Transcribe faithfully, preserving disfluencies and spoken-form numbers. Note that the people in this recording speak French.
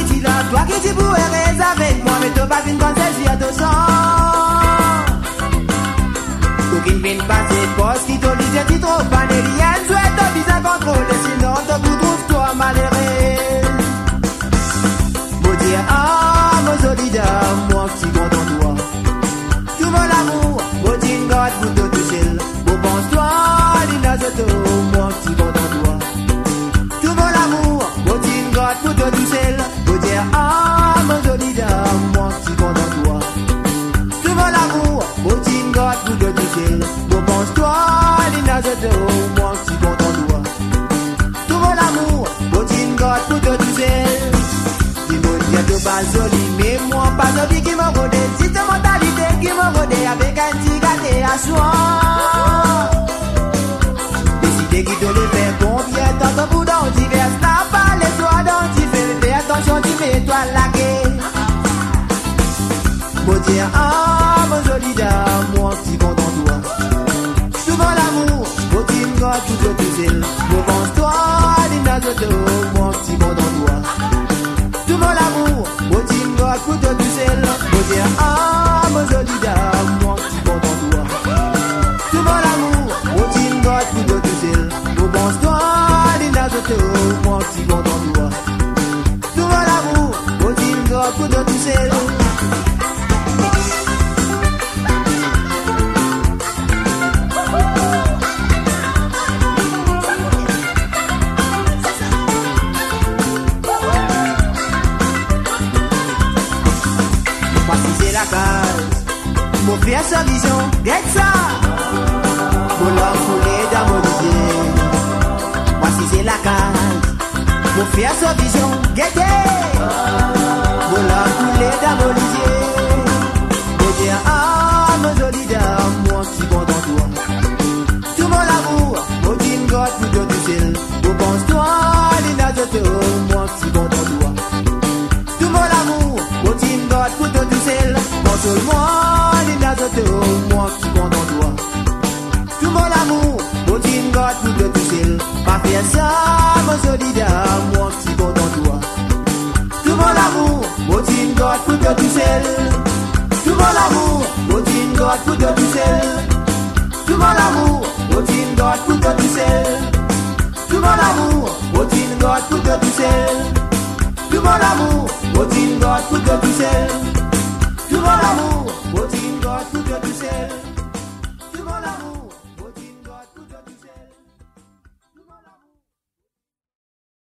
dit là, toi qui tu pourrais rester avec moi, mais t'as pas une bonne saisir à ton sang. Toi qui ne viens pas cette poste qui t'a dit tu trop fané, rien ne souhaite ton visa contrôler, sinon t'as vous trouve-toi malheureux. Beau dire, ah, mon solidaire, moi qui compte en toi. Tout mon amour, beau dire, God, vous te touchez. Beau pense-toi, l'ina zoto, moi qui compte en toi. Tout mon amour, beau dire, God, vous te touchez. Beau dire, ah, mon solidaire, moi qui compte en toi. Tout mon amour, beau dire, God, vous te touchez. Beau pense-toi, l'ina zoto, moi qui compte en toi. Tout mon amour, beau dire, God, vous te touchez. Pas joli, mais moi pas envie qui me rôde. Si c'est mentalité qui me rôde avec un petit gâté à soi. Décidez qui te le fait combien tant de bout dans divers. N'a pas les doigts dans divers. Fais attention, tu mets toi laqué. Faut dire, ah, mon joli dame, moi qui compte en toi. Souvent l'amour, faut dire, God, tout le tout seul. Faut pense-toi, l'ina zoto, moi qui compte en toi. Tout mon amour, au team God, pour te toucher, pour dire, ah, mon joli dame, moi qui compte en toi. Tout mon amour, au team God, pour te toucher, pour pense-toi, l'ina zoto, moi qui compte en toi. Tout mon amour, au team God, pour te toucher. Mon frère sa vision, get ça. Mon l'homme foulé dans mon idée. Voici c'est la case. Mon frère sa vision, get it. Mon l'homme foulé dans mon idée. Faut dire, ah, mon joli dame, moi qui compte en toi. Tout mon amour, au team God, pour te toucher. Vous pense-toi, l'ina zoto, moi qui compte en toi. Tout mon amour, au team God, pour te toucher. Console-moi, l'ina zoto, moi qui compte en toi. Tout mon amour, au team God, pour te toucher. Pas faire ça, mon solidaire, moi qui compte en toi. Tout mon amour, au team God, pour te toucher. Tout mon amour, au team God, pour te toucher. Tout mon amour, au team God, pour te toucher. Tout mon amour, au team God, pour te toucher. Tout mon amour, au team God, pour te toucher.